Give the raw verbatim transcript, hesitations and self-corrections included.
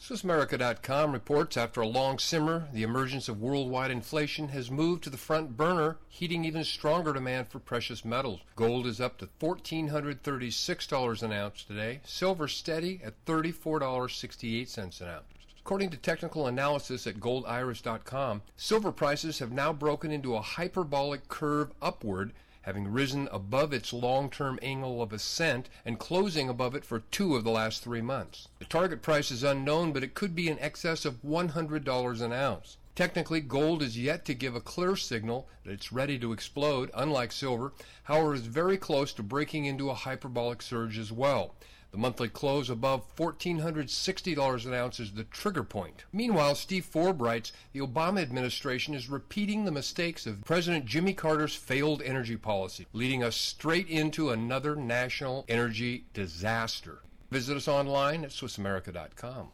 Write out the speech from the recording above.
Swiss America dot com reports after a long simmer, the emergence of worldwide inflation has moved to the front burner, heating even stronger demand for precious metals. Gold is up to one thousand four hundred thirty-six dollars an ounce today, silver steady at thirty-four dollars and sixty-eight cents an ounce. According to technical analysis at gold iris dot com, silver prices have now broken into a hyperbolic curve upward, having risen above its long-term angle of ascent and closing above it for two of the last three months. The target price is unknown, but it could be in excess of one hundred dollars an ounce. Technically, gold is yet to give a clear signal that it's ready to explode, unlike silver. However, it is very close to breaking into a hyperbolic surge as well. The monthly close above one thousand four hundred sixty dollars an ounce is the trigger point. Meanwhile, Steve Forbes writes, the Obama administration is repeating the mistakes of President Jimmy Carter's failed energy policy, leading us straight into another national energy disaster. Visit us online at Swiss America dot com.